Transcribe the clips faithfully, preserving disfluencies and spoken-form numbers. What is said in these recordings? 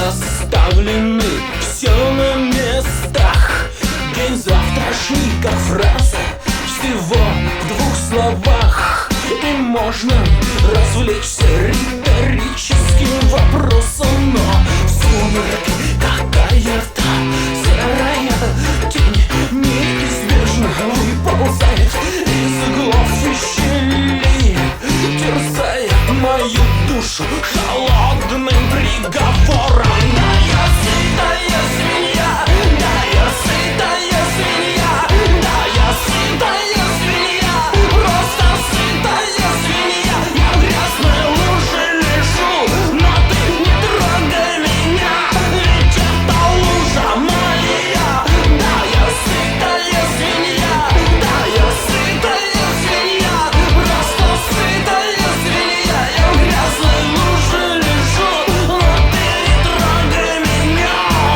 расставлены все на местах. День завтрашний, как фраза, всего в двух словах. И можно развлечься риторическим вопросом, но в сумерки какая-то серая тень неизбежно выползает из углов и щелей, терзая мою душу холодным приговором. Да, я сытая свинья, да, я сытая свинья, да, я сытая свинья, просто сытая свинья. Я в грязной луже лежу, но ты не трогай меня, ведь это лужа моя. Да, я сытая свинья, да, я сытая свинья, просто сытая свинья. Я в грязной луже лежу, но ты не трогай меня.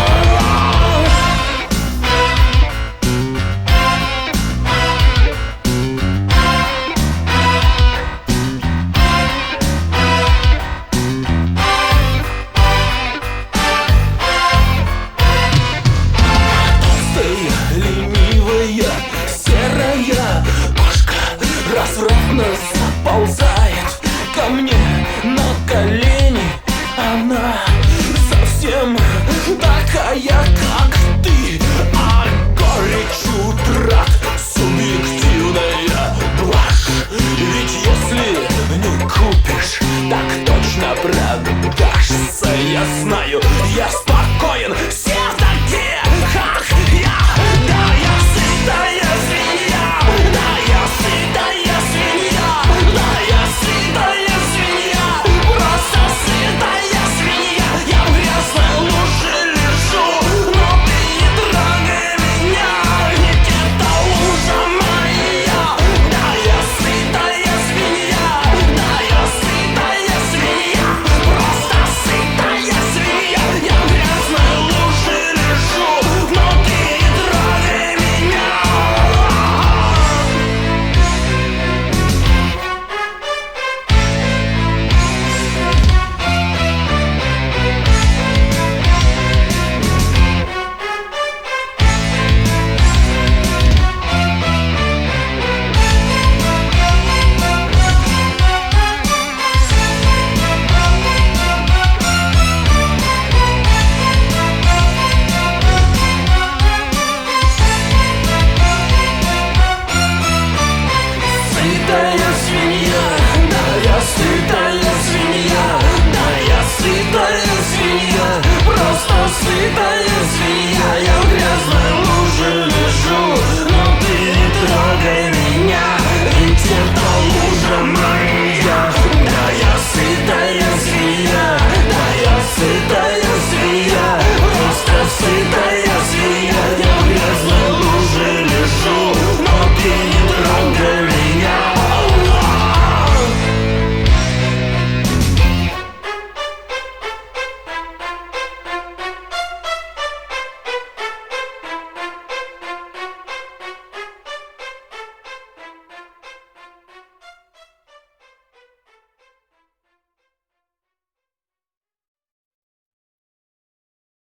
Толстая, ленивая, серая кошка развратно заползает ко мне на колени. Она совсем такая, как ты, а горечь утрат субъективная блажь. Ведь если не купишь, так точно продашься. Я знаю,